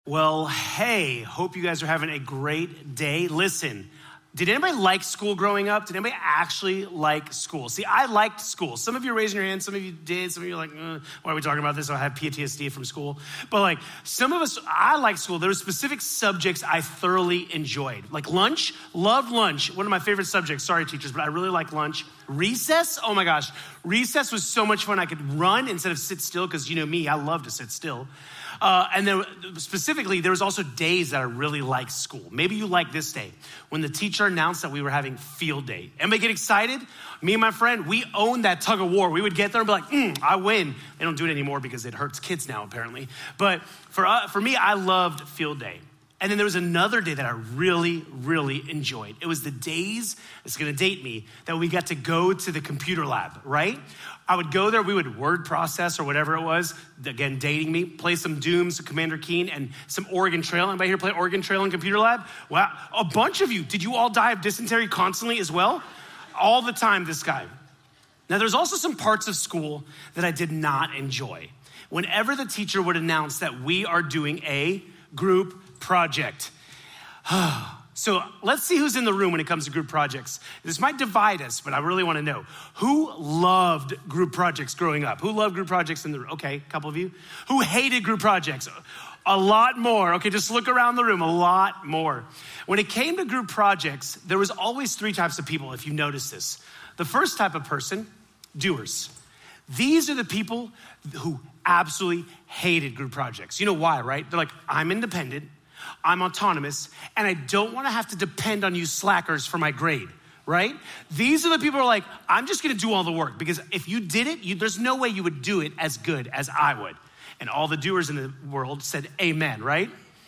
Well, hey, hope you guys are having a great day. Listen, did anybody like school growing up? Did anybody actually like school? See, I liked school. Some of you are raising your hand, some of you did, some of you are like, why are we talking about this? I have PTSD from school. But like, some of us, I liked school. There were specific subjects I thoroughly enjoyed. Like lunch, loved lunch. One of my favorite subjects, sorry teachers, but I really like lunch. Recess, oh my gosh. Recess was so much fun. I could run instead of sit still, because you know me, I love to sit still. And then specifically, there was also days that I really liked school. Maybe you like this day when the teacher announced that we were having field day. Anybody get excited? Me and my friend, we owned that tug of war. We would get there and be like, I win. They don't do it anymore because it hurts kids now, apparently. But for me, I loved field day. And then there was another day that I really, really enjoyed. It was the days, it's gonna date me, that we got to go to the computer lab, right? I would go there, we would word process or whatever it was, again, dating me, play some Doom, some Commander Keen, and some Oregon Trail. Anybody here play Oregon Trail in computer lab? Wow, a bunch of you. Did you all die of dysentery constantly as well? All the time, this guy. Now, there's also some parts of school that I did not enjoy. Whenever the teacher would announce that we are doing a group project. So let's see who's in the room when it comes to group projects. This might divide us, but I really want to know. Who loved group projects growing up? Who loved group projects in the room? Okay, a couple of you. Who hated group projects? A lot more. Okay, just look around the room, a lot more. When it came to group projects, there was always three types of people, if you notice this. The first type of person, doers. These are the people who absolutely hated group projects. You know why, right? They're like, I'm independent, I'm autonomous, and I don't want to have to depend on you slackers for my grade, right? These are the people who are like, I'm just going to do all the work, because if you did it, there's no way you would do it as good as I would. And all the doers in the world said amen, right?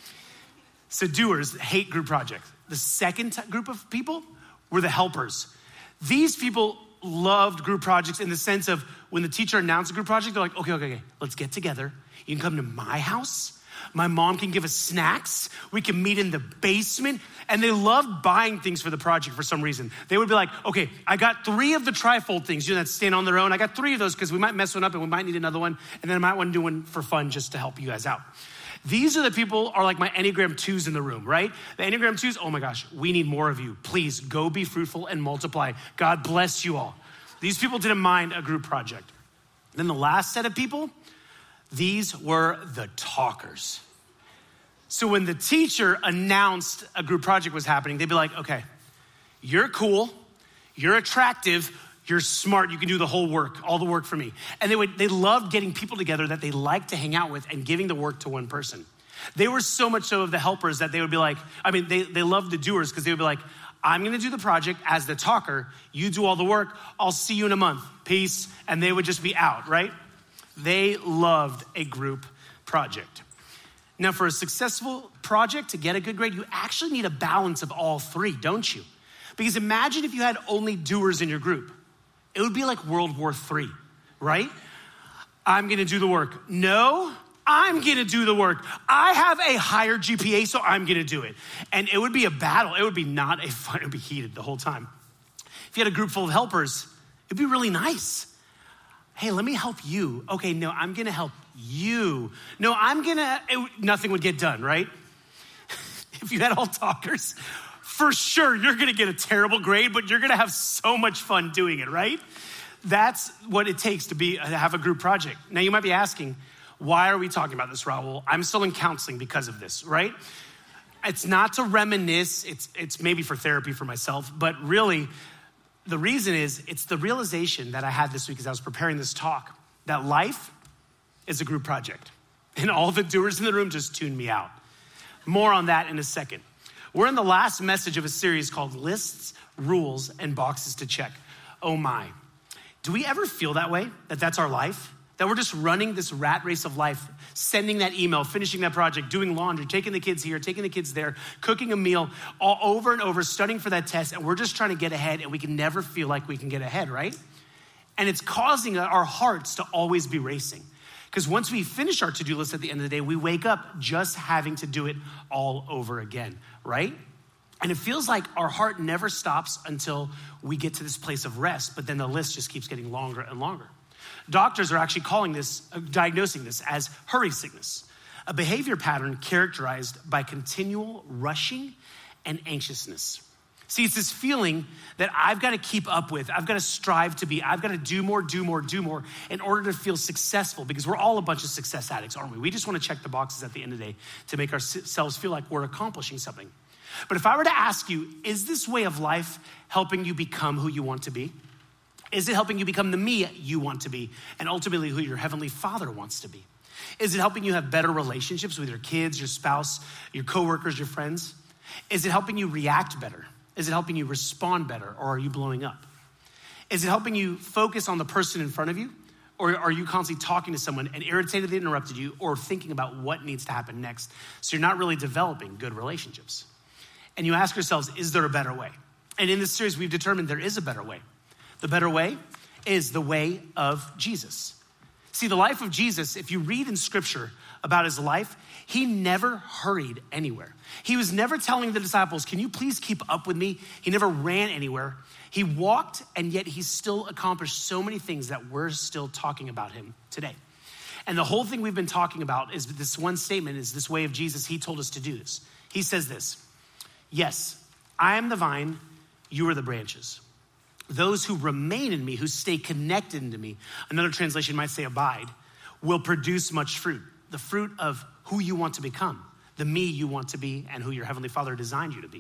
So doers hate group projects. The second group of people were the helpers. These people loved group projects in the sense of when the teacher announced a group project, they're like, okay, let's get together. You can come to my house. My mom can give us snacks. We can meet in the basement. And they loved buying things for the project for some reason. They would be like, okay, I got 3 of the trifold things, that stand on their own. I got 3 of those because we might mess one up and we might need another one. And then I might want to do one for fun just to help you guys out. These are the people are like my Enneagram 2s in the room, right? The Enneagram 2s, oh my gosh, we need more of you. Please go be fruitful and multiply. God bless you all. These people didn't mind a group project. Then the last set of people, these were the talkers. So when the teacher announced a group project was happening, they'd be like, okay, you're cool, you're attractive, you're smart, you can do the whole work, all the work for me. And they loved getting people together that they liked to hang out with and giving the work to one person. They were so much so of the helpers that they would be like, they loved the doers because they would be like, I'm gonna do the project as the talker, you do all the work, I'll see you in a month, peace. And they would just be out, right? They loved a group project. Now, for a successful project to get a good grade, you actually need a balance of all 3, don't you? Because imagine if you had only doers in your group. It would be like World War III, right? I'm gonna do the work. No, I'm gonna do the work. I have a higher GPA, so I'm gonna do it. And it would be a battle. It would be not a fun, it would be heated the whole time. If you had a group full of helpers, it'd be really nice. Hey, let me help you. Okay, no, I'm gonna help you. No, nothing would get done, right? If you had all talkers, for sure, you're gonna get a terrible grade, but you're gonna have so much fun doing it, right? That's what it takes to have a group project. Now you might be asking, why are we talking about this, Raul? I'm still in counseling because of this, right? It's not to reminisce, it's maybe for therapy for myself, but really, the reason is, it's the realization that I had this week as I was preparing this talk, that life is a group project. And all the doers in the room just tuned me out. More on that in a second. We're in the last message of a series called Lists, Rules, and Boxes to Check. Oh my. Do we ever feel that way? That that's our life? That we're just running this rat race of life, sending that email, finishing that project, doing laundry, taking the kids here, taking the kids there, cooking a meal, all over and over, studying for that test, and we're just trying to get ahead, and we can never feel like we can get ahead, right? And it's causing our hearts to always be racing. Because once we finish our to-do list at the end of the day, we wake up just having to do it all over again, right? And it feels like our heart never stops until we get to this place of rest, but then the list just keeps getting longer and longer. Doctors are actually diagnosing this as hurry sickness. a behavior pattern characterized by continual rushing and anxiousness. See, it's this feeling that I've got to keep up with, I've got to strive to be, I've got to do more in order to feel successful, because we're all a bunch of success addicts, aren't we? We just want to check the boxes at the end of the day to make ourselves feel like we're accomplishing something. But if I were to ask you, is this way of life helping you become who you want to be? Is it helping you become the me you want to be, and ultimately who your Heavenly Father wants to be? Is it helping you have better relationships with your kids, your spouse, your coworkers, your friends? Is it helping you react better? Is it helping you respond better, or are you blowing up? Is it helping you focus on the person in front of you, or are you constantly talking to someone and irritated they interrupted you, or thinking about what needs to happen next, so you're not really developing good relationships? And you ask yourselves, is there a better way? And in this series, we've determined there is a better way. The better way is the way of Jesus. See, the life of Jesus, if you read in Scripture about his life, he never hurried anywhere. He was never telling the disciples, can you please keep up with me? He never ran anywhere. He walked, and yet he still accomplished so many things that we're still talking about him today. And the whole thing we've been talking about is this one statement, is this way of Jesus. He told us to do this. He says this, yes, I am the vine, you are the branches. Those who remain in me, who stay connected to me, another translation might say abide, will produce much fruit. The fruit of who you want to become, the me you want to be, and who your Heavenly Father designed you to be.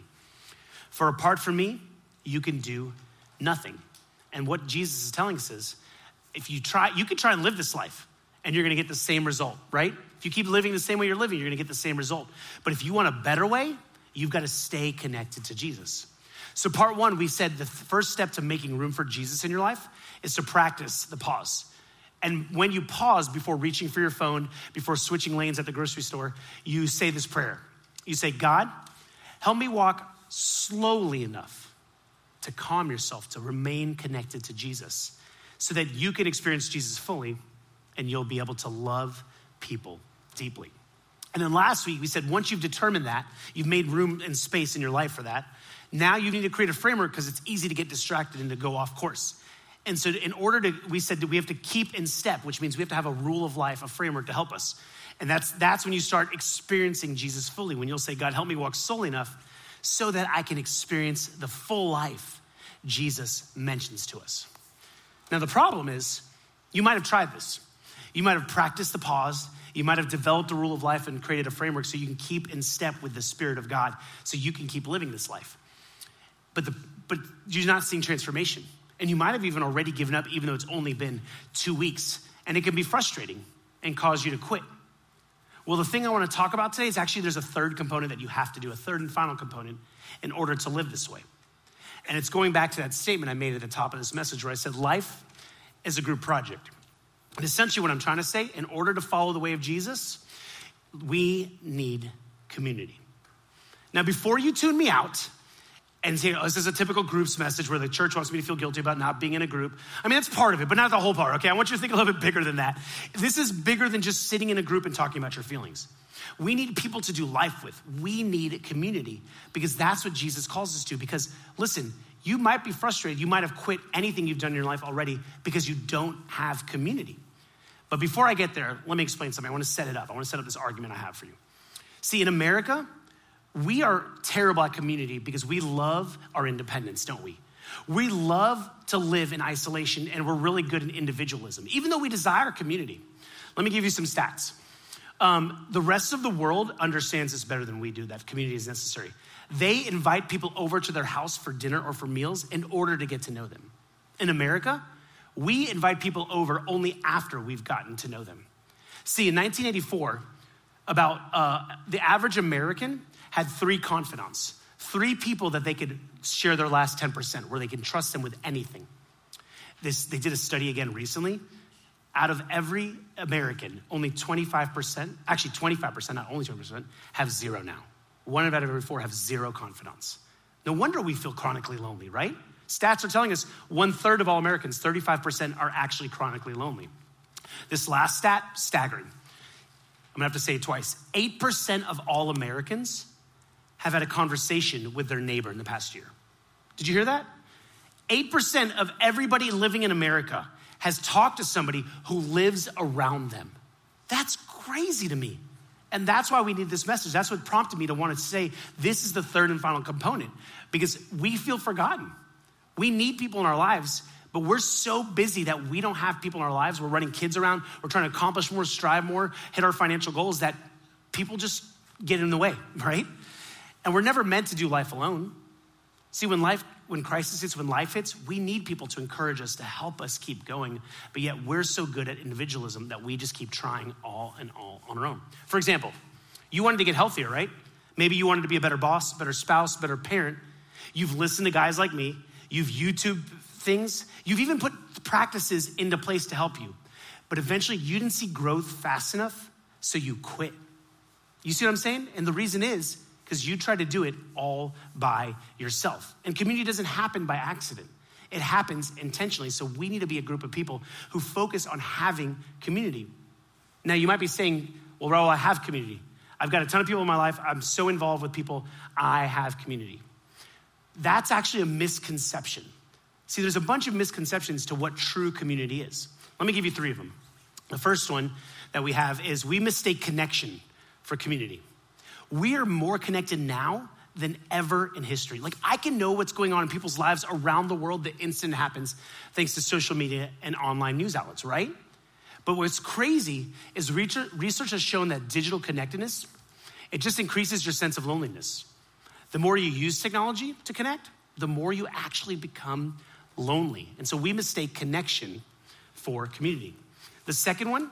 For apart from me, you can do nothing. And what Jesus is telling us is, if you can try and live this life, and you're gonna get the same result, right? If you keep living the same way you're living, you're gonna get the same result. But if you want a better way, you've got to stay connected to Jesus. So part one, we said the first step to making room for Jesus in your life is to practice the pause. And when you pause before reaching for your phone, before switching lanes at the grocery store, you say this prayer. You say, God, help me walk slowly enough to calm yourself, to remain connected to Jesus, so that you can experience Jesus fully and you'll be able to love people deeply. And then last week, we said once you've determined that, you've made room and space in your life for that, now you need to create a framework, because it's easy to get distracted and to go off course. And so we said that we have to keep in step, which means we have to have a rule of life, a framework to help us. And that's when you start experiencing Jesus fully, when you'll say, God, help me walk slowly enough so that I can experience the full life Jesus mentions to us. Now, the problem is, you might have tried this. You might have practiced the pause. You might have developed a rule of life and created a framework so you can keep in step with the Spirit of God, so you can keep living this life. But you're not seeing transformation. And you might have even already given up, even though it's only been 2 weeks. And it can be frustrating and cause you to quit. Well, the thing I want to talk about today is actually there's a third component that you have to do, a third and final component in order to live this way. And it's going back to that statement I made at the top of this message where I said life is a group project. And essentially what I'm trying to say, in order to follow the way of Jesus, we need community. Now, before you tune me out and say, oh, this is a typical groups message where the church wants me to feel guilty about not being in a group. I mean, that's part of it, but not the whole part, okay? I want you to think a little bit bigger than that. This is bigger than just sitting in a group and talking about your feelings. We need people to do life with. We need community, because that's what Jesus calls us to. Because listen, you might be frustrated. You might have quit anything you've done in your life already because you don't have community. But before I get there, let me explain something. I want to set it up. I want to set up this argument I have for you. See, in America, we are terrible at community because we love our independence, don't we? We love to live in isolation, and we're really good in individualism, even though we desire community. Let me give you some stats. The rest of the world understands this better than we do, that community is necessary. They invite people over to their house for dinner or for meals in order to get to know them. In America, we invite people over only after we've gotten to know them. See, in 1984, the average American had 3 confidants, 3 people that they could share their last 10%, where they can trust them with anything. They did a study again recently. Out of every American, only 25%, not only 20%, have 0 now. 1 out of every 4 have 0 confidants. No wonder we feel chronically lonely, right? Stats are telling us 1/3 of all Americans, 35%, are actually chronically lonely. This last stat, staggering. I'm gonna have to say it twice. 8% of all Americans have had a conversation with their neighbor in the past year. Did you hear that? 8% of everybody living in America has talked to somebody who lives around them. That's crazy to me. And that's why we need this message. That's what prompted me to want to say this is the third and final component, because we feel forgotten. We need people in our lives, but we're so busy that we don't have people in our lives. We're running kids around. We're trying to accomplish more, strive more, hit our financial goals, that people just get in the way, right? And we're never meant to do life alone. See, when crisis hits, when life hits, we need people to encourage us, to help us keep going. But yet we're so good at individualism that we just keep trying all on our own. For example, you wanted to get healthier, right? Maybe you wanted to be a better boss, better spouse, better parent. You've listened to guys like me. You've YouTube things. You've even put practices into place to help you. But eventually you didn't see growth fast enough, so you quit. You see what I'm saying? And the reason is because you tried to do it all by yourself. And community doesn't happen by accident. It happens intentionally. So we need to be a group of people who focus on having community. Now you might be saying, well, Raul, I have community. I've got a ton of people in my life. I'm so involved with people. I have community. That's actually a misconception. See, there's a bunch of misconceptions to what true community is. Let me give you 3 of them. The first one that we have is we mistake connection for community. We are more connected now than ever in history. Like, I can know what's going on in people's lives around the world the instant it happens, thanks to social media and online news outlets, right? But what's crazy is research has shown that digital connectedness, it just increases your sense of loneliness. The more you use technology to connect, the more you actually become lonely. And so we mistake connection for community. The second one,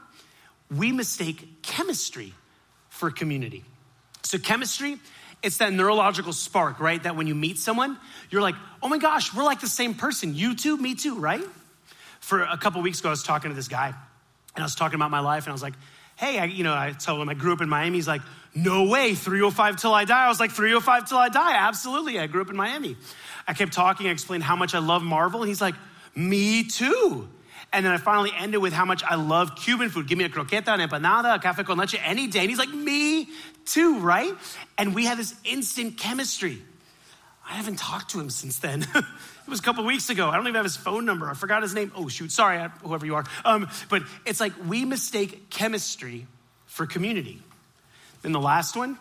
we mistake chemistry for community. So chemistry, it's that neurological spark, right? That when you meet someone, you're like, oh my gosh, we're like the same person. You too, me too, right? For a couple weeks ago, I was talking to this guy, and I was talking about my life, and I was like, hey, I told him I grew up in Miami. He's like, no way, 305 till I die. I was like, 305 till I die? Absolutely, I grew up in Miami. I kept talking, I explained how much I love Marvel, and he's like, me too. And then I finally ended with how much I love Cuban food. Give me a croqueta, an empanada, a café con leche any day. And he's like, me too, right? And we had this instant chemistry. I haven't talked to him since then. It was a couple weeks ago. I don't even have his phone number. I forgot his name. Oh, shoot. Sorry, whoever you are. But it's like we mistake chemistry for community. Then the last one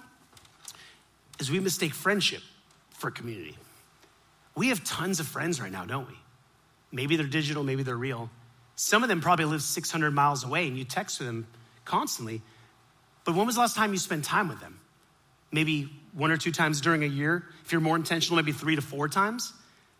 is we mistake friendship for community. We have tons of friends right now, don't we? Maybe they're digital, maybe they're real. Some of them probably live 600 miles away and you text with them constantly. But when was the last time you spent time with them? Maybe 1 or 2 times during a year. If you're more intentional, maybe 3 to 4 times.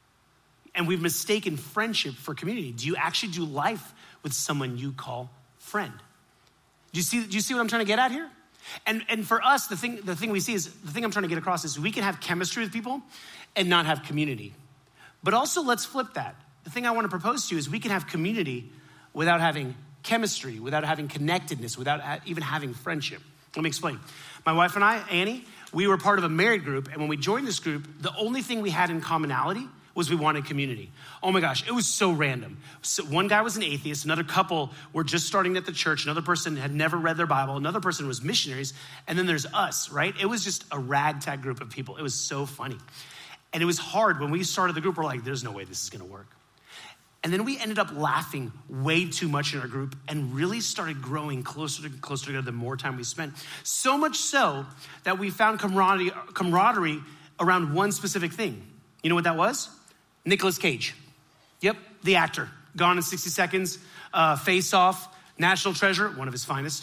And we've mistaken friendship for community. Do you actually do life with someone you call friend? Do you see what I'm trying to get at here? And for us, the thing we see is, the thing I'm trying to get across is we can have chemistry with people and not have community. But also let's flip that. The thing I want to propose to you is we can have community without having chemistry, without having connectedness, without even having friendship. Let me explain. My wife and I, Annie, we were part of a married group. And when we joined this group, the only thing we had in commonality was we wanted community. Oh my gosh, it was so random. So one guy was an atheist. Another couple were just starting at the church. Another person had never read their Bible. Another person was missionaries. And then there's us, right? It was just a ragtag group of people. It was so funny. And it was hard. When we started the group, we're like, there's no way this is going to work. And then we ended up laughing way too much in our group and really started growing closer together the more time we spent. So much so that we found camaraderie around one specific thing. You know what that was? Nicolas Cage. Yep, the actor. Gone in 60 Seconds, Face Off, National Treasure, one of his finest.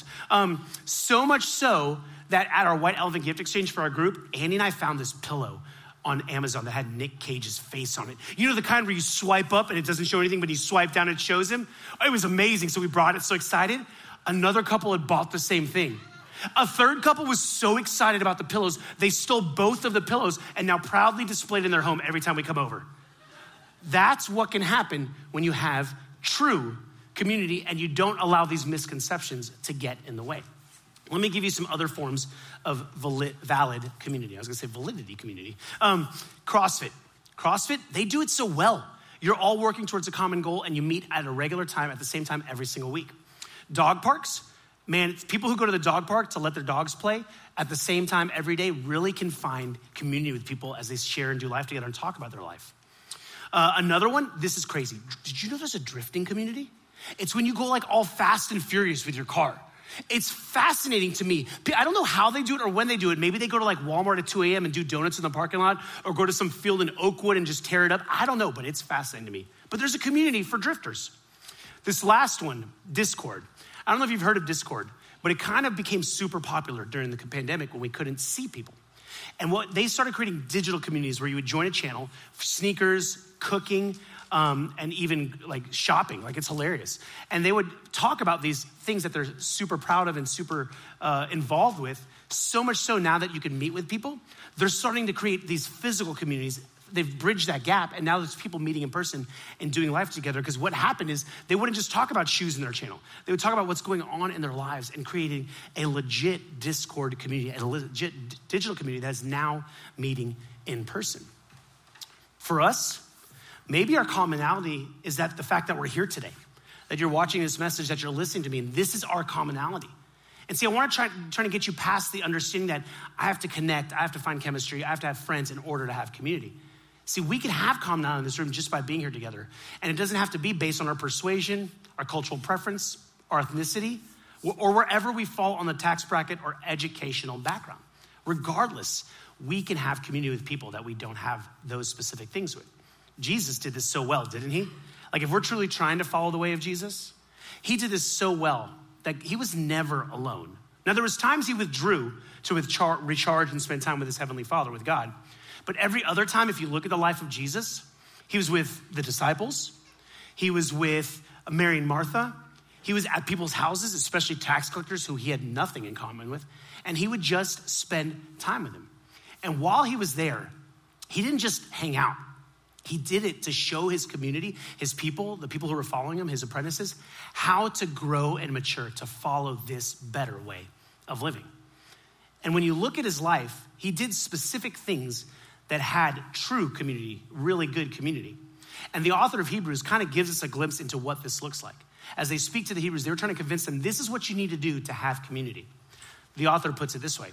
So much so that at our White Elephant gift exchange for our group, Andy and I found this pillow on Amazon that had Nick Cage's face on it. You know the kind where you swipe up and it doesn't show anything, but you swipe down and it shows him? It was amazing, so we brought it, so excited. Another couple had bought the same thing. A third couple was so excited about the pillows, they stole both of the pillows and now proudly displayed in their home every time we come over. That's what can happen when you have true community and you don't allow these misconceptions to get in the way. Let me give you some other forms of valid community. I was gonna say validity community. CrossFit. CrossFit, they do it so well. You're all working towards a common goal and you meet at a regular time at the same time every single week. Dog parks, man, people who go to the dog park to let their dogs play at the same time every day really can find community with people as they share and do life together and talk about their life. Another one, this is crazy. Did you know there's a drifting community? It's when you go like all fast and furious with your car. It's fascinating to me. I don't know how they do it or when they do it. Maybe they go to like Walmart at 2 a.m. and do donuts in the parking lot, or go to some field in Oakwood and just tear it up. I don't know, but it's fascinating to me. But there's a community for drifters. This last one, Discord. I don't know if you've heard of Discord, but it kind of became super popular during the pandemic when we couldn't see people. And what they started creating digital communities where you would join a channel for sneakers, cooking, and even like shopping. Like, it's hilarious. And they would talk about these things that they're super proud of and super involved with. So much so now that you can meet with people, they're starting to create these physical communities. They've bridged that gap, and now there's people meeting in person and doing life together. Because what happened is they wouldn't just talk about shoes in their channel. They would talk about what's going on in their lives and creating a legit Discord community, a legit digital community that is now meeting in person. For us, maybe our commonality is that the fact that we're here today, that you're watching this message, that you're listening to me, and this is our commonality. And see, I want to try to get you past the understanding that I have to connect, I have to find chemistry, I have to have friends in order to have community. See, we can have commonality in this room just by being here together. And it doesn't have to be based on our persuasion, our cultural preference, our ethnicity, or wherever we fall on the tax bracket or educational background. Regardless, we can have community with people that we don't have those specific things with. Jesus did this so well, didn't he? Like, if we're truly trying to follow the way of Jesus, he did this so well that he was never alone. Now, there was times he withdrew to recharge and spend time with his heavenly Father, with God. But every other time, if you look at the life of Jesus, he was with the disciples. He was with Mary and Martha. He was at people's houses, especially tax collectors who he had nothing in common with. And he would just spend time with them. And while he was there, he didn't just hang out. He did it to show his community, his people, the people who were following him, his apprentices, how to grow and mature to follow this better way of living. And when you look at his life, he did specific things that had true community, really good community. And the author of Hebrews kind of gives us a glimpse into what this looks like. As they speak to the Hebrews, they were trying to convince them, this is what you need to do to have community. The author puts it this way: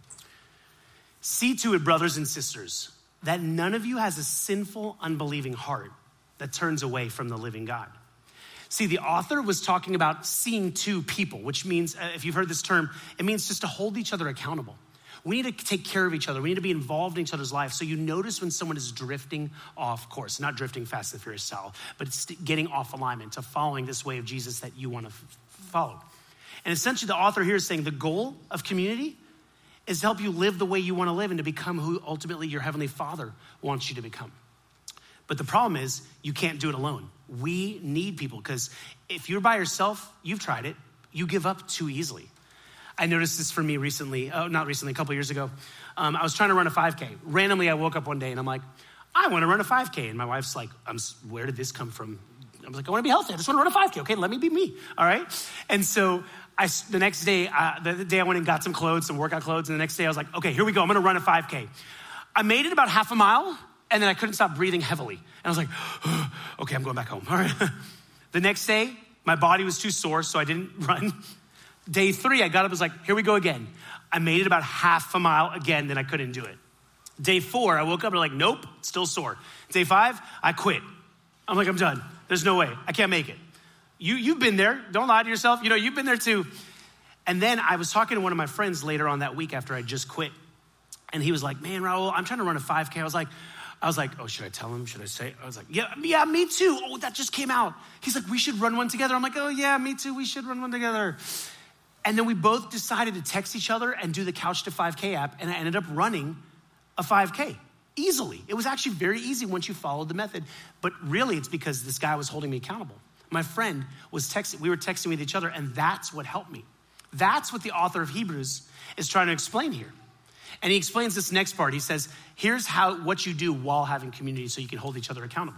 see to it, brothers and sisters, that none of you has a sinful, unbelieving heart that turns away from the living God. See, the author was talking about seeing to people, which means, if you've heard this term, it means just to hold each other accountable. We need to take care of each other. We need to be involved in each other's lives. So you notice when someone is drifting off course, not drifting Fast and Furious style, but it's getting off alignment to following this way of Jesus that you want to follow. And essentially the author here is saying the goal of community is to help you live the way you want to live and to become who ultimately your heavenly Father wants you to become. But the problem is you can't do it alone. We need people, because if you're by yourself, you've tried it, you give up too easily. I noticed this for me recently, a couple years ago. I was trying to run a 5K. Randomly, I woke up one day and I'm like, I want to run a 5K. And my wife's like, where did this come from? I was like, I want to be healthy. I just want to run a 5K. Okay, let me be me. All right. And so the next day, the day I went and got some clothes, some workout clothes. And the next day I was like, okay, here we go. I'm going to run a 5K. I made it about half a mile and then I couldn't stop breathing heavily. And I was like, okay, I'm going back home. All right. The next day, my body was too sore, so I didn't run. Day 3, I got up, was like, here we go again. I made it about half a mile again, then I couldn't do it. Day 4, I woke up and I'm like, nope, still sore. Day 5, I quit. I'm like, I'm done. There's no way. I can't make it. You've been there. Don't lie to yourself. You know, you've been there too. And then I was talking to one of my friends later on that week after I just quit. And he was like, man, Raul, I'm trying to run a 5K. I was like, oh, should I tell him? Should I say? I was like, yeah, me too. Oh, that just came out. He's like, we should run one together. I'm like, oh yeah, me too. We should run one together. And then we both decided to text each other and do the Couch to 5K app. And I ended up running a 5K easily. It was actually very easy once you followed the method. But really, it's because this guy was holding me accountable. My friend was texting, we were texting with each other, and that's what helped me. That's what the author of Hebrews is trying to explain here. And he explains this next part. He says, here's what you do while having community so you can hold each other accountable.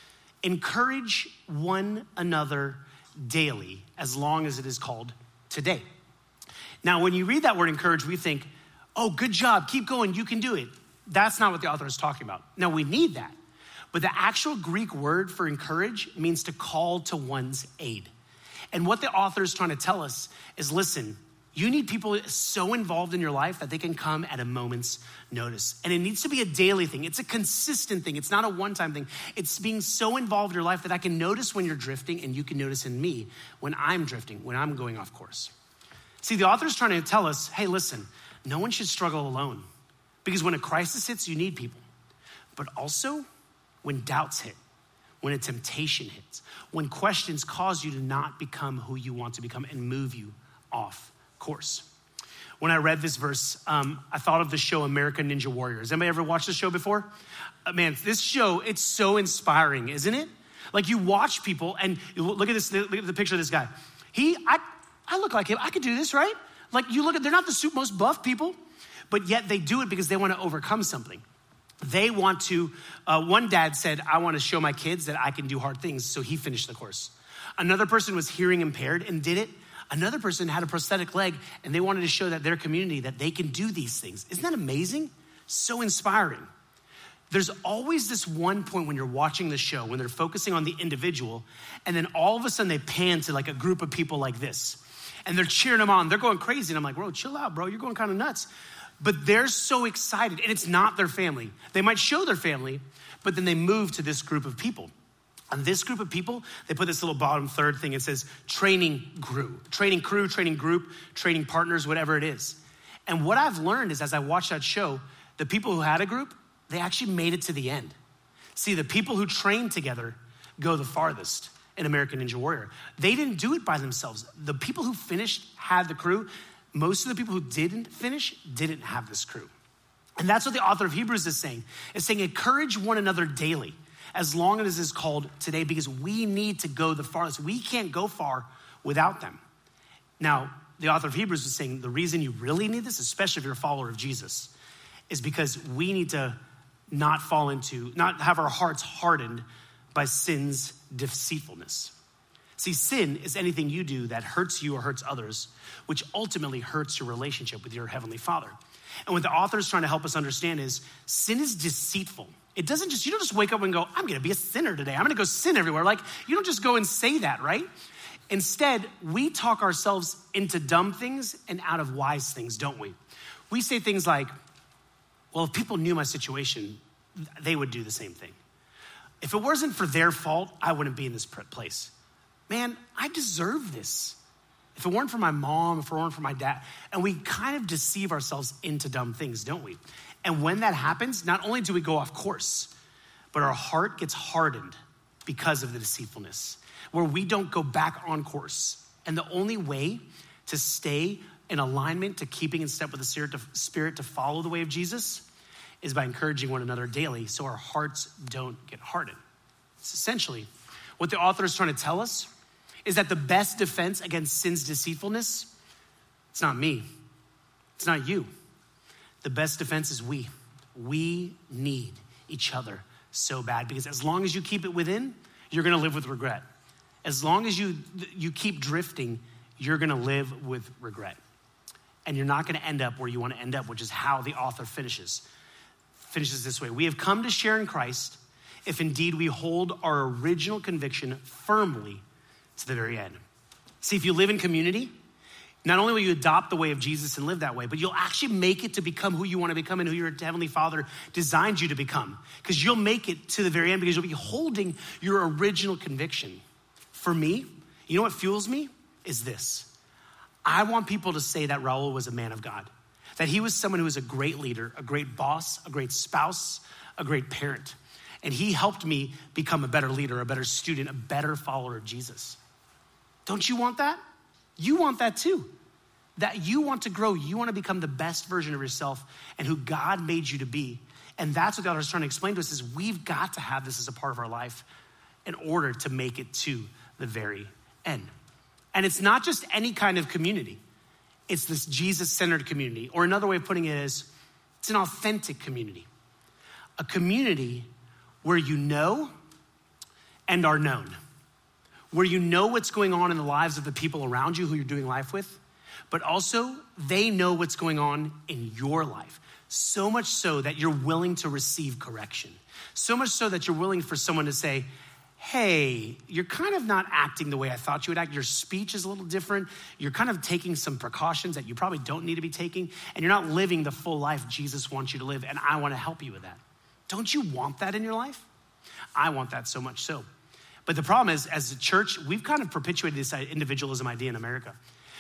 Encourage one another daily, as long as it is called today. Now, when you read that word encourage, we think, oh, good job, keep going, you can do it. That's not what the author is talking about. Now, we need that. But the actual Greek word for encourage means to call to one's aid. And what the author is trying to tell us is, listen, you need people so involved in your life that they can come at a moment's notice. And it needs to be a daily thing. It's a consistent thing. It's not a one-time thing. It's being so involved in your life that I can notice when you're drifting, and you can notice in me when I'm drifting, when I'm going off course. See, the author is trying to tell us, hey, listen, no one should struggle alone. Because when a crisis hits, you need people. But also when doubts hit, when a temptation hits, when questions cause you to not become who you want to become and move you off course. When I read this verse, I thought of the show American Ninja Warrior. Has anybody ever watched this show before? Man, this show, it's so inspiring, isn't it? Like you watch people and you look at this, look at the picture of this guy. I look like him. I could do this, right? Like you look at, they're not the most buff people, but yet they do it because they want to overcome something. They want to, one dad said, I want to show my kids that I can do hard things. So he finished the course. Another person was hearing impaired and did it. Another person had a prosthetic leg and they wanted to show that their community that they can do these things. Isn't that amazing? So inspiring. There's always this one point when you're watching the show, when they're focusing on the individual, and then all of a sudden they pan to like a group of people like this. And they're cheering them on. They're going crazy. And I'm like, bro, chill out, bro. You're going kind of nuts. But they're so excited. And it's not their family. They might show their family, but then they move to this group of people. And this group of people, they put this little bottom third thing. It says training crew, training group, training partners, whatever it is. And what I've learned is as I watch that show, the people who had a group, they actually made it to the end. See, the people who trained together go the farthest in American Ninja Warrior. They didn't do it by themselves. The people who finished had the crew. Most of the people who didn't finish didn't have this crew. And that's what the author of Hebrews is saying. It's saying encourage one another daily as long as it is called today because we need to go the farthest. We can't go far without them. Now, the author of Hebrews is saying the reason you really need this, especially if you're a follower of Jesus, is because we need to not have our hearts hardened by sin's deceitfulness. See, sin is anything you do that hurts you or hurts others, which ultimately hurts your relationship with your heavenly Father. And what the author is trying to help us understand is sin is deceitful. You don't just wake up and go, I'm gonna be a sinner today. I'm gonna go sin everywhere. Like, you don't just go and say that, right? Instead, we talk ourselves into dumb things and out of wise things, don't we? We say things like, well, if people knew my situation, they would do the same thing. If it wasn't for their fault, I wouldn't be in this place. Man, I deserve this. If it weren't for my mom, if it weren't for my dad, and we kind of deceive ourselves into dumb things, don't we? And when that happens, not only do we go off course, but our heart gets hardened because of the deceitfulness, where we don't go back on course. And the only way to stay in alignment, to keeping in step with the Spirit to follow the way of Jesus is by encouraging one another daily so our hearts don't get hardened. It's essentially what the author is trying to tell us is that the best defense against sin's deceitfulness, it's not me, it's not you. The best defense is we. We need each other so bad because as long as you keep it within, you're gonna live with regret. As long as you keep drifting, you're gonna live with regret. And you're not gonna end up where you wanna end up, which is how the author finishes this way. We have come to share in Christ if indeed we hold our original conviction firmly to the very end. See, if you live in community, not only will you adopt the way of Jesus and live that way, but you'll actually make it to become who you want to become and who your Heavenly Father designed you to become. Because you'll make it to the very end because you'll be holding your original conviction. For me, you know what fuels me? Is this. I want people to say that Raul was a man of God. That he was someone who was a great leader, a great boss, a great spouse, a great parent. And he helped me become a better leader, a better student, a better follower of Jesus. Don't you want that? You want that too. That you want to grow. You want to become the best version of yourself and who God made you to be. And that's what God is trying to explain to us is we've got to have this as a part of our life in order to make it to the very end. And it's not just any kind of community. It's this Jesus-centered community. Or another way of putting it is, it's an authentic community. A community where you know and are known. Where you know what's going on in the lives of the people around you who you're doing life with, but also they know what's going on in your life. So much so that you're willing to receive correction. So much so that you're willing for someone to say, hey, you're kind of not acting the way I thought you would act. Your speech is a little different. You're kind of taking some precautions that you probably don't need to be taking, and you're not living the full life Jesus wants you to live, and I want to help you with that. Don't you want that in your life? I want that so much so. But the problem is, as a church, we've kind of perpetuated this individualism idea in America.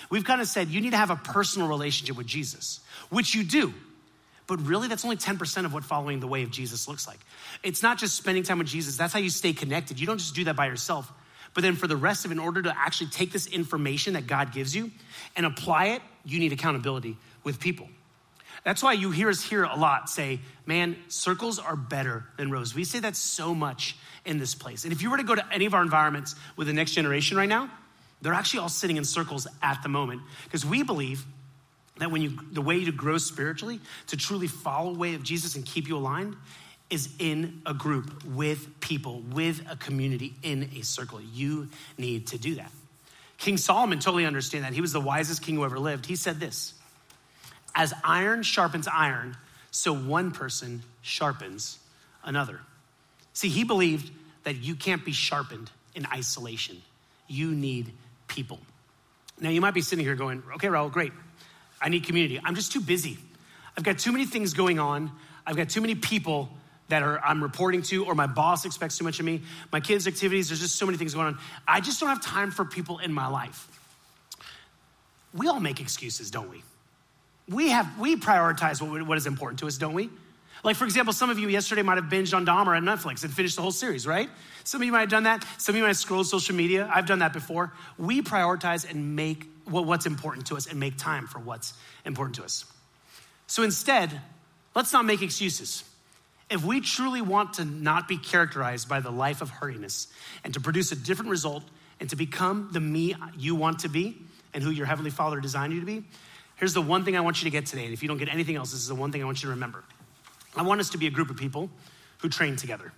We've kind of said you need to have a personal relationship with Jesus, which you do. But really, that's only 10% of what following the way of Jesus looks like. It's not just spending time with Jesus. That's how you stay connected. You don't just do that by yourself. But then for the rest of it, in order to actually take this information that God gives you and apply it, you need accountability with people. That's why you hear us here a lot say, man, circles are better than rows. We say that so much in this place. And if you were to go to any of our environments with the next generation right now, they're actually all sitting in circles at the moment, because we believe that the way to grow spiritually, to truly follow the way of Jesus and keep you aligned, is in a group with people, with a community, in a circle. You need to do that. King Solomon totally understood that. He was the wisest king who ever lived. He said this: as iron sharpens iron, so one person sharpens another. See, he believed that you can't be sharpened in isolation. You need people. Now, you might be sitting here going, okay, Raul, great. I need community. I'm just too busy. I've got too many things going on. I've got too many people that I'm reporting to, or my boss expects too much of me. My kids' activities, there's just so many things going on. I just don't have time for people in my life. We all make excuses, don't we? We prioritize what is important to us, don't we? Like, for example, some of you yesterday might have binged on Dahmer on Netflix and finished the whole series, right? Some of you might have done that. Some of you might have scrolled social media. I've done that before. We prioritize and make what's important to us and make time for what's important to us. So instead, let's not make excuses. If we truly want to not be characterized by the life of hurriedness and to produce a different result and to become the me you want to be and who your Heavenly Father designed you to be, here's the one thing I want you to get today. And if you don't get anything else, this is the one thing I want you to remember. I want us to be a group of people who train together.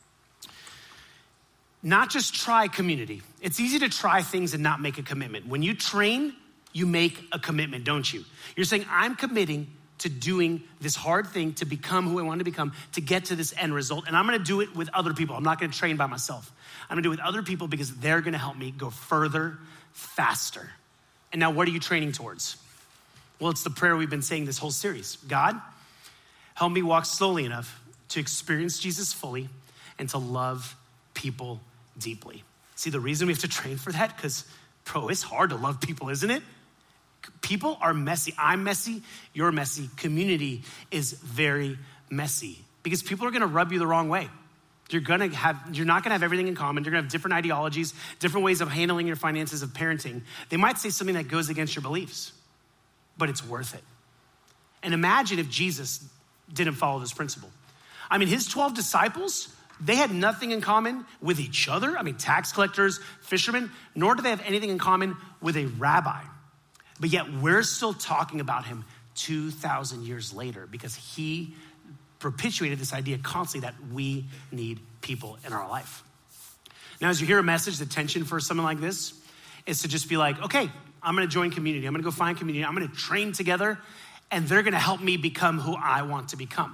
Not just try community. It's easy to try things and not make a commitment. When you train, you make a commitment, don't you? You're saying, I'm committing to doing this hard thing to become who I want to become, to get to this end result. And I'm going to do it with other people. I'm not going to train by myself. I'm going to do it with other people because they're going to help me go further, faster. And now what are you training towards? Well, it's the prayer we've been saying this whole series. God, help me walk slowly enough to experience Jesus fully and to love people deeply. See, the reason we have to train for that, because, bro, it's hard to love people, isn't it? People are messy. I'm messy. You're messy. Community is very messy because people are going to rub you the wrong way. You're not going to have everything in common. You're going to have different ideologies, different ways of handling your finances, of parenting. They might say something that goes against your beliefs, but it's worth it. And imagine if Jesus didn't follow this principle. I mean, his 12 disciples, they had nothing in common with each other. I mean, tax collectors, fishermen, nor do they have anything in common with a rabbi. But yet we're still talking about him 2,000 years later because he perpetuated this idea constantly that we need people in our life. Now, as you hear a message, the tension for something like this is to just be like, okay, I'm going to join community. I'm going to go find community. I'm going to train together, and they're going to help me become who I want to become.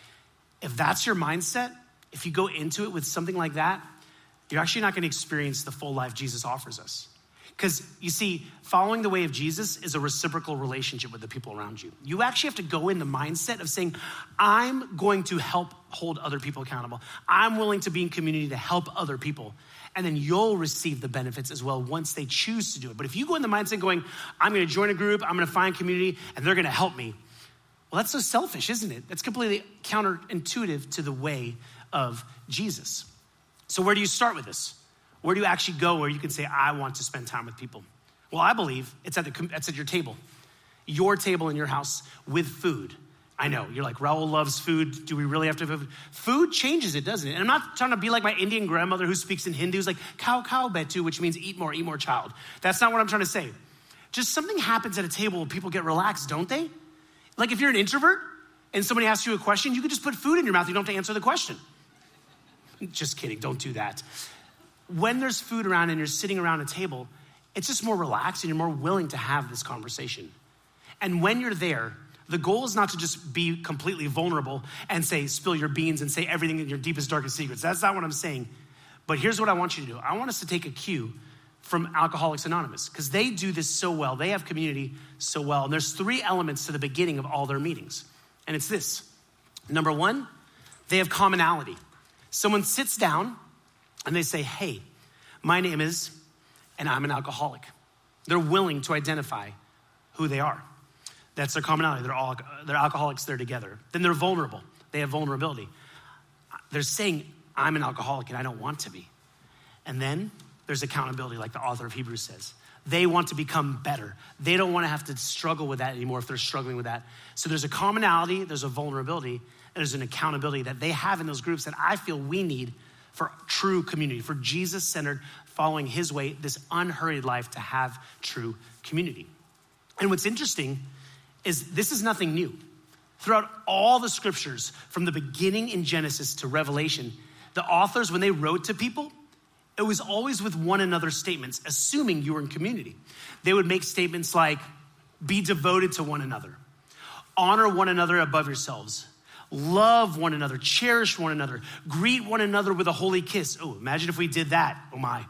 If that's your mindset, if you go into it with something like that, you're actually not going to experience the full life Jesus offers us. Because you see, following the way of Jesus is a reciprocal relationship with the people around you. You actually have to go in the mindset of saying, I'm going to help hold other people accountable. I'm willing to be in community to help other people. And then you'll receive the benefits as well once they choose to do it. But if you go in the mindset going, I'm going to join a group, I'm going to find community, and they're going to help me. Well, that's so selfish, isn't it? That's completely counterintuitive to the way of Jesus. So where do you start with this? Where do you actually go where you can say, I want to spend time with people? Well, I believe it's at your table in your house with food. I know, you're like, Raul loves food. Do we really have to have food? Food changes it, doesn't it? And I'm not trying to be like my Indian grandmother who speaks in Hindu, who's like, cow betu, which means eat more, child. That's not what I'm trying to say. Just something happens at a table where people get relaxed, don't they? Like if you're an introvert and somebody asks you a question, you can just put food in your mouth. You don't have to answer the question. Just kidding, don't do that. When there's food around and you're sitting around a table, it's just more relaxed and you're more willing to have this conversation. And when you're there, the goal is not to just be completely vulnerable and say, spill your beans and say everything in your deepest, darkest secrets. That's not what I'm saying. But here's what I want you to do. I want us to take a cue from Alcoholics Anonymous because they do this so well. They have community so well. And there's 3 elements to the beginning of all their meetings. And it's this. Number 1, they have commonality. Someone sits down and they say, hey, my name is, and I'm an alcoholic. They're willing to identify who they are. That's their commonality. They're alcoholics, they're together. Then they're vulnerable. They have vulnerability. They're saying, I'm an alcoholic and I don't want to be. And then there's accountability, like the author of Hebrews says. They want to become better. They don't want to have to struggle with that anymore if they're struggling with that. So there's a commonality, there's a vulnerability, and there's an accountability that they have in those groups that I feel we need for true community, for Jesus-centered, following his way, this unhurried life to have true community. And what's interesting is this is nothing new. Throughout all the scriptures, from the beginning in Genesis to Revelation, the authors, when they wrote to people, it was always with one another statements, assuming you were in community. They would make statements like, be devoted to one another, honor one another above yourselves, love one another, cherish one another, greet one another with a holy kiss. Oh, imagine if we did that, oh my.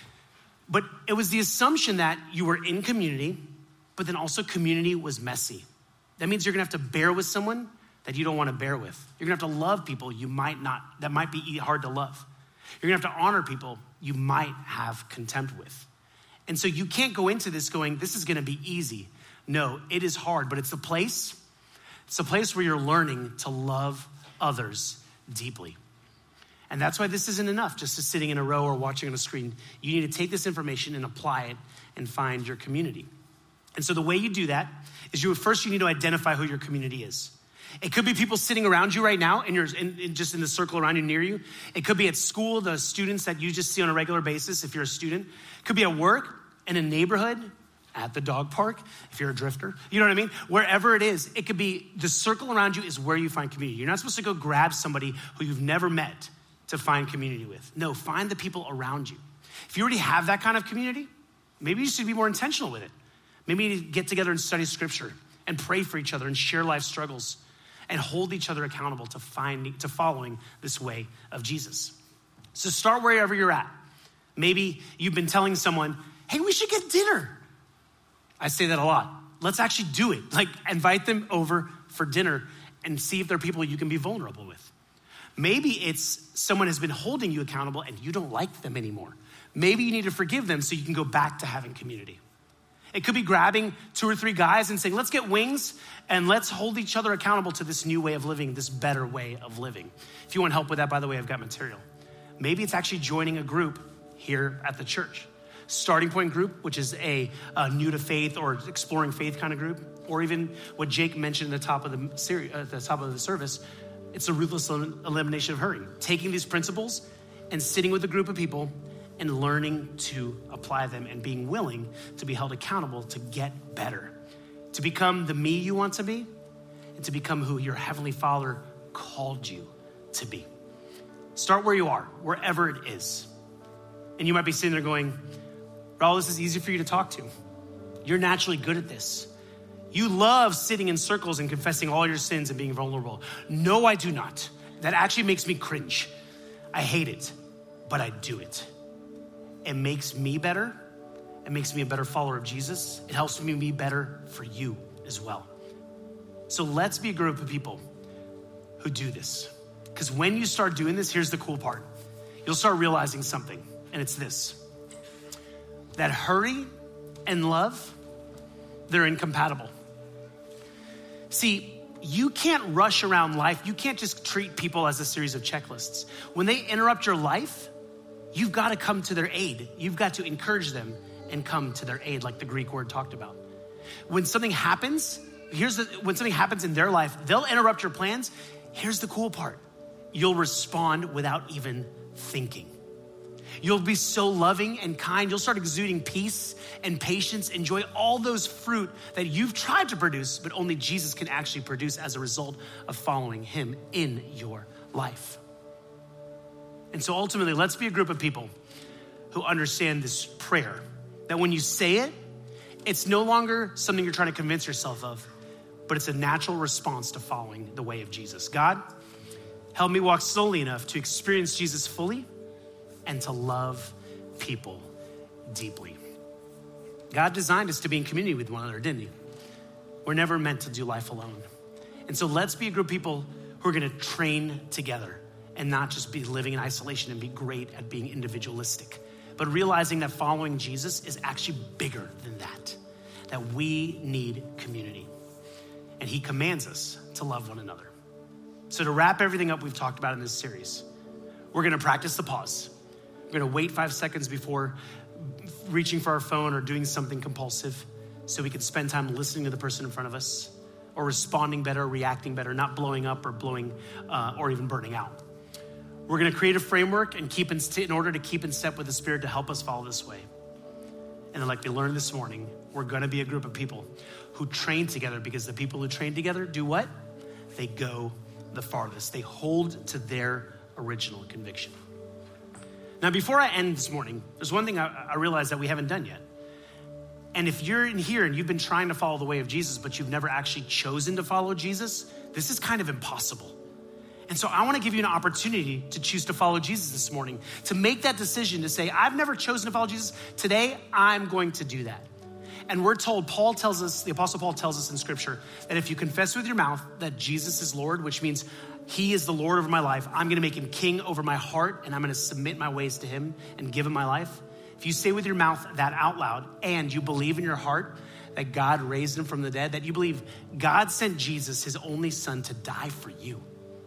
But it was the assumption that you were in community, but then also community was messy. That means you're gonna have to bear with someone that you don't wanna bear with. You're gonna have to love people that might be hard to love. You're gonna have to honor people you might have contempt with. And so you can't go into this going, this is gonna be easy. No, it is hard, but it's a place where you're learning to love others deeply. And that's why this isn't enough just to sitting in a row or watching on a screen. You need to take this information and apply it and find your community. And so the way you do that is you need to identify who your community is. It could be people sitting around you right now and you're just in the circle around you, near you. It could be at school, the students that you just see on a regular basis if you're a student. It could be at work, in a neighborhood, at the dog park, if you're a drifter. You know what I mean? Wherever it is, it could be the circle around you is where you find community. You're not supposed to go grab somebody who you've never met to find community with. No, find the people around you. If you already have that kind of community, maybe you should be more intentional with it. Maybe you need to get together and study scripture and pray for each other and share life struggles and hold each other accountable to following this way of Jesus. So start wherever you're at. Maybe you've been telling someone, hey, we should get dinner. I say that a lot. Let's actually do it. Like, invite them over for dinner and see if they're people you can be vulnerable with. Maybe it's someone has been holding you accountable and you don't like them anymore. Maybe you need to forgive them so you can go back to having community. It could be grabbing 2 or 3 guys and saying, let's get wings and let's hold each other accountable to this new way of living, this better way of living. If you want help with that, by the way, I've got material. Maybe it's actually joining a group here at the church. Starting Point group, which is a new to faith or exploring faith kind of group, or even what Jake mentioned at the top of the series, at the top of the service, it's a ruthless elimination of hurting. Taking these principles and sitting with a group of people and learning to apply them and being willing to be held accountable to get better, to become the me you want to be, and to become who your Heavenly Father called you to be. Start where you are, wherever it is. And you might be sitting there going, Raul, this is easy for you to talk to. You're naturally good at this. You love sitting in circles and confessing all your sins and being vulnerable. No, I do not. That actually makes me cringe. I hate it, but I do it. It makes me better. It makes me a better follower of Jesus. It helps me be better for you as well. So let's be a group of people who do this. Because when you start doing this, here's the cool part. You'll start realizing something, and it's this. That hurry and love, they're incompatible. See, you can't rush around life. You can't just treat people as a series of checklists. When they interrupt your life, you've got to come to their aid. You've got to encourage them and come to their aid, like the Greek word talked about. When something happens, when something happens in their life, they'll interrupt your plans. Here's the cool part. You'll respond without even thinking. You'll be so loving and kind. You'll start exuding peace and patience. Enjoy all those fruit that you've tried to produce, but only Jesus can actually produce as a result of following him in your life. And so ultimately, let's be a group of people who understand this prayer, that when you say it, it's no longer something you're trying to convince yourself of, but it's a natural response to following the way of Jesus. God, help me walk slowly enough to experience Jesus fully and to love people deeply. God designed us to be in community with one another, didn't he? We're never meant to do life alone. And so let's be a group of people who are gonna train together and not just be living in isolation and be great at being individualistic, but realizing that following Jesus is actually bigger than that we need community. And he commands us to love one another. So to wrap everything up we've talked about in this series, we're gonna practice the pause. We're gonna wait 5 seconds before reaching for our phone or doing something compulsive so we can spend time listening to the person in front of us, or responding better, reacting better, not blowing up or blowing or even burning out. We're gonna create a framework and in order to keep in step with the Spirit to help us follow this way. And then like we learned this morning, we're gonna be a group of people who train together, because the people who train together do what? They go the farthest. They hold to their original conviction. Now, before I end this morning, there's one thing I realized that we haven't done yet. And if you're in here and you've been trying to follow the way of Jesus, but you've never actually chosen to follow Jesus, this is kind of impossible. And so I want to give you an opportunity to choose to follow Jesus this morning, to make that decision to say, I've never chosen to follow Jesus. Today, I'm going to do that. And we're told, the Apostle Paul tells us in Scripture that if you confess with your mouth that Jesus is Lord, which means he is the Lord over my life, I'm gonna make him king over my heart, and I'm gonna submit my ways to him and give him my life. If you say with your mouth that out loud, and you believe in your heart that God raised him from the dead, that you believe God sent Jesus, his only son, to die for you,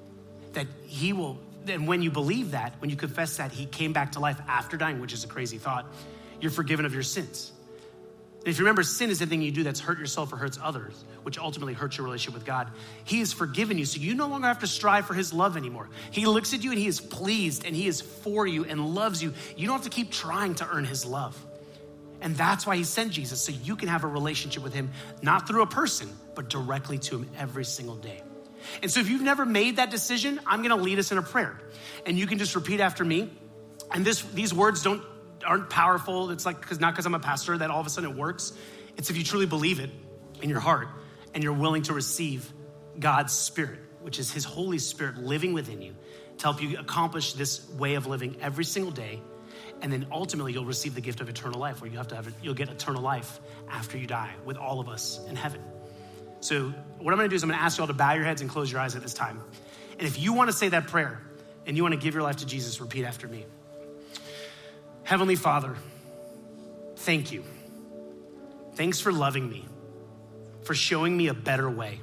and when you believe that, when you confess that he came back to life after dying, which is a crazy thought, you're forgiven of your sins. And if you remember, sin is anything you do that's hurt yourself or hurts others, which ultimately hurts your relationship with God. He has forgiven you, so you no longer have to strive for his love anymore. He looks at you and he is pleased and he is for you and loves you. You don't have to keep trying to earn his love. And that's why he sent Jesus, so you can have a relationship with him, not through a person, but directly to him every single day. And so if you've never made that decision, I'm gonna lead us in a prayer. And you can just repeat after me. And these words aren't powerful. It's like, not because I'm a pastor that all of a sudden it works. It's if you truly believe it in your heart and you're willing to receive God's Spirit, which is his Holy Spirit living within you to help you accomplish this way of living every single day. And then ultimately you'll receive the gift of eternal life, where you'll get eternal life after you die with all of us in heaven. So what I'm gonna do is I'm gonna ask you all to bow your heads and close your eyes at this time. And if you wanna say that prayer and you wanna give your life to Jesus, repeat after me. Heavenly Father, thank you. Thanks for loving me, for showing me a better way.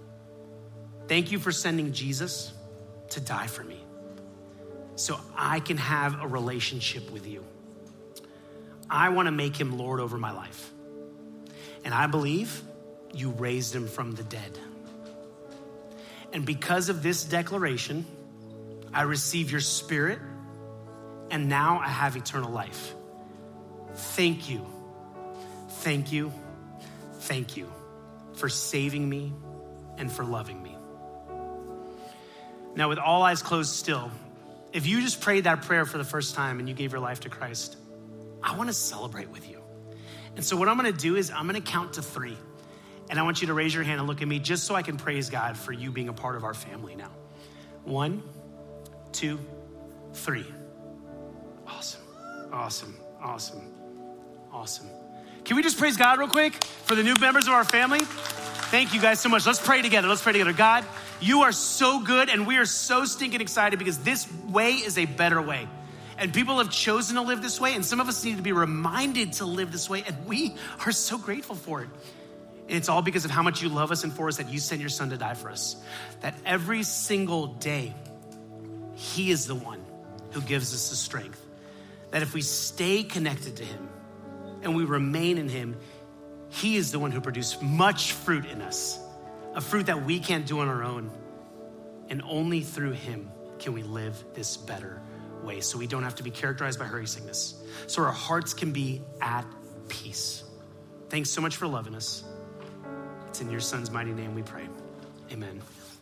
Thank you for sending Jesus to die for me so I can have a relationship with you. I want to make him Lord over my life. And I believe you raised him from the dead. And because of this declaration, I receive your Spirit, and now I have eternal life. Thank you, thank you, thank you for saving me and for loving me. Now, with all eyes closed still, if you just prayed that prayer for the first time and you gave your life to Christ, I want to celebrate with you. And so what I'm going to do is I'm going to count to 3. And I want you to raise your hand and look at me just so I can praise God for you being a part of our family now. 1, 2, 3. Awesome, awesome, awesome, awesome. Can we just praise God real quick for the new members of our family? Thank you guys so much. Let's pray together. God, you are so good, and we are so stinking excited because this way is a better way. And people have chosen to live this way, and some of us need to be reminded to live this way, and we are so grateful for it. And it's all because of how much you love us and for us, that you sent your son to die for us. That every single day, he is the one who gives us the strength. That if we stay connected to him and we remain in him, he is the one who produced much fruit in us, a fruit that we can't do on our own. And only through him can we live this better way, so we don't have to be characterized by hurry sickness, so our hearts can be at peace. Thanks so much for loving us. It's in your son's mighty name we pray. Amen.